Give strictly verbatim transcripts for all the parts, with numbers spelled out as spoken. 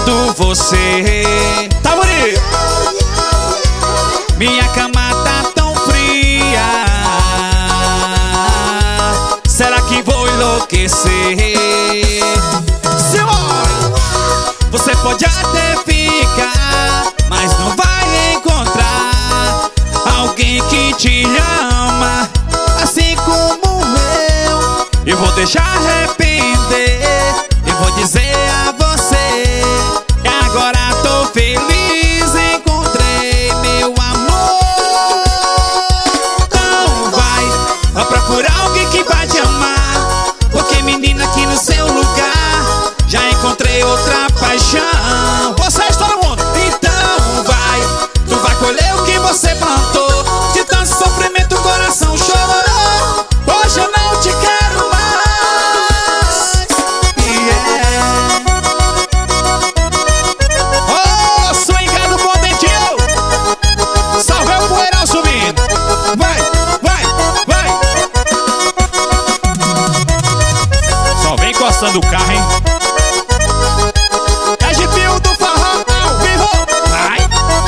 querendo você. Tá bonito? Minha cama tá tão fria. Será que vou enlouquecer? Senhora, você pode até ficar, mas não vai encontrar alguém que te ama assim como eu. Eu vou deixar arrepender, eu vou dizer a você que agora tô feliz, encontrei meu amor. Então vai procurar alguém que vai te amar, porque menina, aqui no seu lugar já encontrei outra paixão. Vocês, todo mundo. Então vai, tu vai colher o que você plantou. De tanto sofrimento o coração chorou. Hoje eu não te quero mais. Yeah. Oh, swingado potentinho. Salve o poeirão subindo. Vai, vai, vai. Só vem encostando o carro, hein? É Gipio do forró ao vivo. Vai.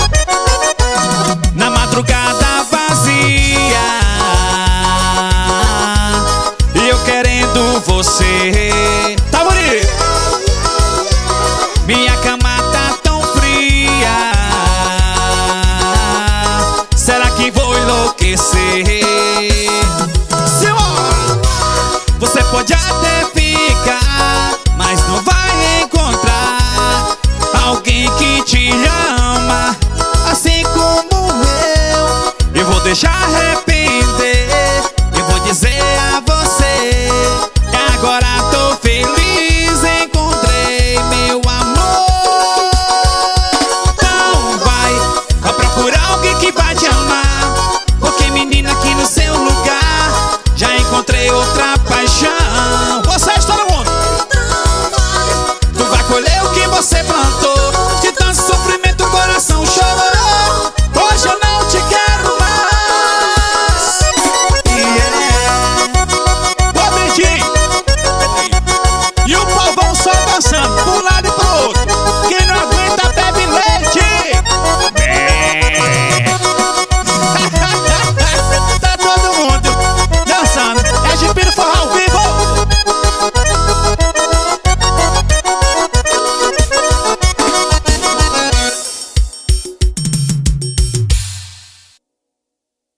Na madrugada vazia, e eu querendo você. Tá bonito? Minha cama tá tão fria. Será que vou enlouquecer? Senhora, você pode até